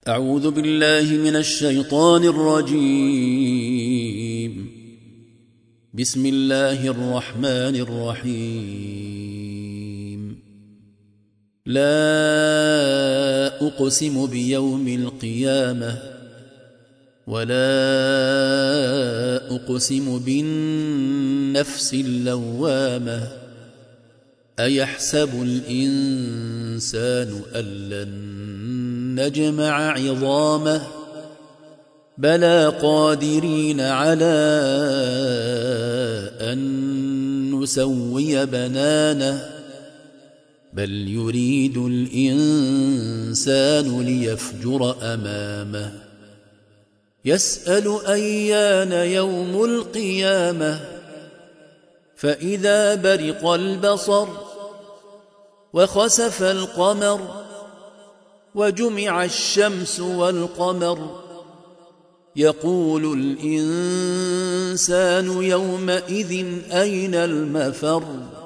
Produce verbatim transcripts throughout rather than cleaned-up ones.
أعوذ بالله من الشيطان الرجيم. بسم الله الرحمن الرحيم. لا أقسم بيوم القيامة ولا أقسم بالنفس اللوامة أيحسب الإنسان أن لن نجمع عظامه بلى قادرين على أن نسوي بنانه بل يريد الإنسان ليفجر أمامه يسأل أيان يوم القيامة فإذا برق البصر وخسف القمر وجمع الشمس والقمر يقول الإنسان يومئذ أين المفر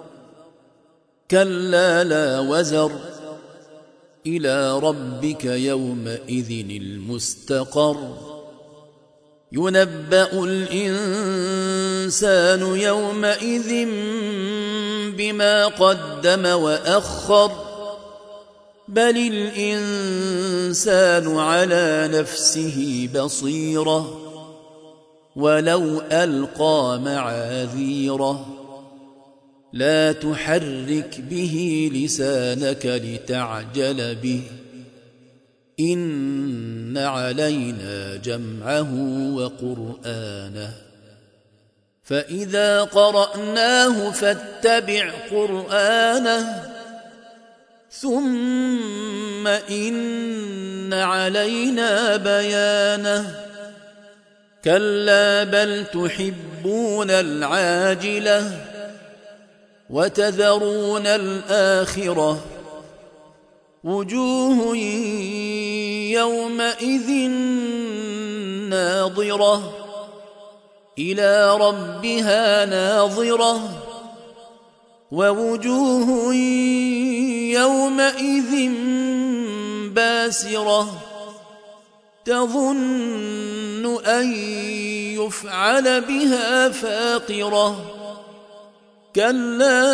كلا لا وزر إلى ربك يومئذ المستقر ينبأ الإنسان يومئذ بما قدم وأخر بل الإنسان على نفسه بصيرة ولو ألقى معاذيره لا تحرك به لسانك لتعجل به إن علينا جمعه وقرآنه فإذا قرأناه فاتبع قرآنه ثم إن علينا بيانه كلا بل تحبون العاجلة وتذرون الآخرة وجوه يومئذ ناظرة إلى ربها ناظرة ووجوه يومئذ باسرة تظن أن يفعل بها فاقرة كلا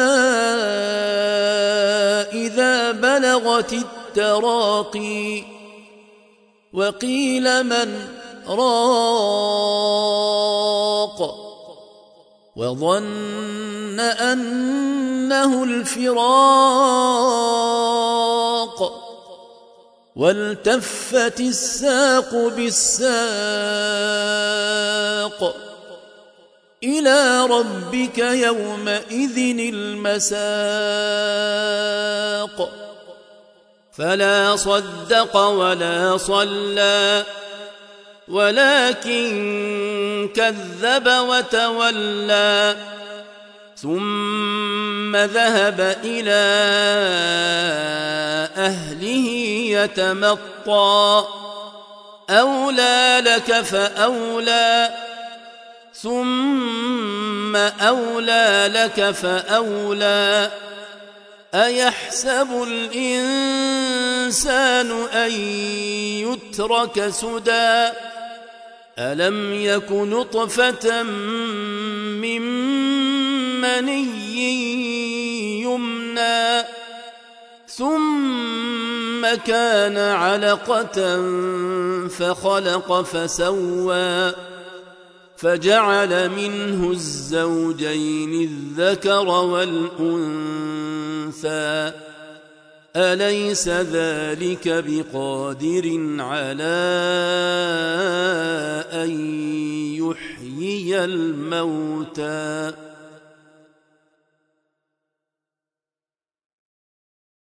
إذا بلغت التراقي وقيل من راق وظن أنه الفراق والتفت الساق بالساق إلى ربك يومئذ المساق فلا صدق ولا صلى ولكن كذب وتولى ثم ذهب إلى أهله يتمطى أولى لك فأولى ثم أولى لك فأولى أيحسب الإنسان أن يترك سدى ألم يك نطفة من مني يمنى ثم كان علقة فخلق فسوى فجعل منه الزوجين الذكر والأنثى أليس ذلك بقادر على أن يحيي الموتى